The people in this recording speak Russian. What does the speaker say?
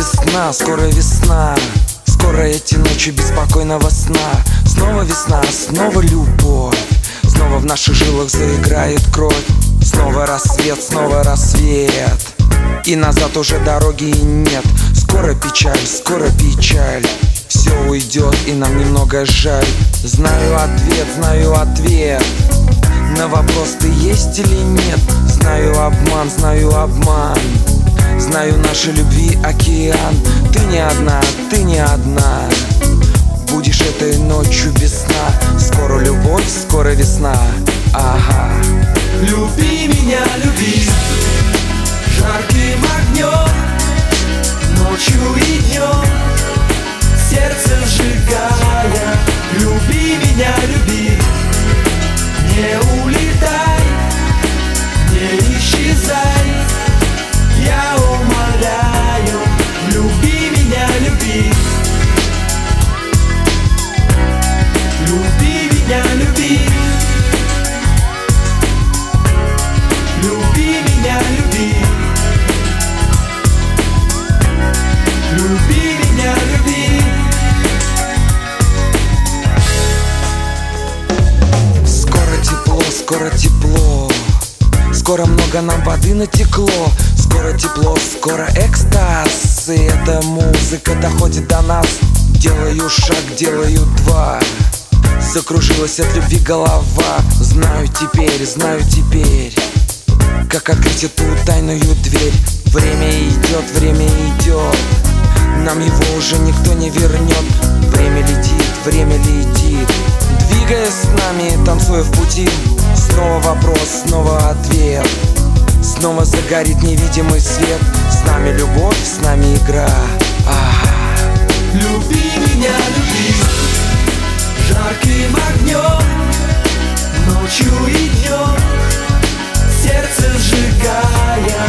весна, скоро весна. Скоро эти ночи беспокойного сна. Снова весна, снова любовь. Снова в наших жилах заиграет кровь. Снова рассвет, снова рассвет. И назад уже дороги и нет. Скоро печаль, скоро печаль. Все уйдет и нам немного жаль. Знаю ответ на вопрос, ты есть или нет. Знаю обман, знаю обман. Знаю нашей любви океан. Ты не одна, ты не одна. Будешь этой ночью весна. Скоро любовь, скоро весна. Ага. Люби меня, люби жарким огнем, ночью и днем, сердце сжигая. Люби меня, люби, не улетай, не исчезай. Я умоляю, люби меня, люби. Люби меня, люби. Люби меня, люби. Люби меня, люби. Скоро тепло, скоро тепло. Скоро много нам воды натекло. Скоро тепло, скоро экстаз. И эта музыка доходит до нас. Делаю шаг, делаю два. Закружилась от любви голова. Знаю теперь, как открыть эту тайную дверь. Время идет, время идет. Нам его уже никто не вернет. Время летит. Двигаясь с нами, танцуя в пути. Снова вопрос, снова ответ. Снова загорит невидимый свет. С нами любовь, с нами игра. Люби меня, люби жарким огнем, ночью и днем, сердце сжигая.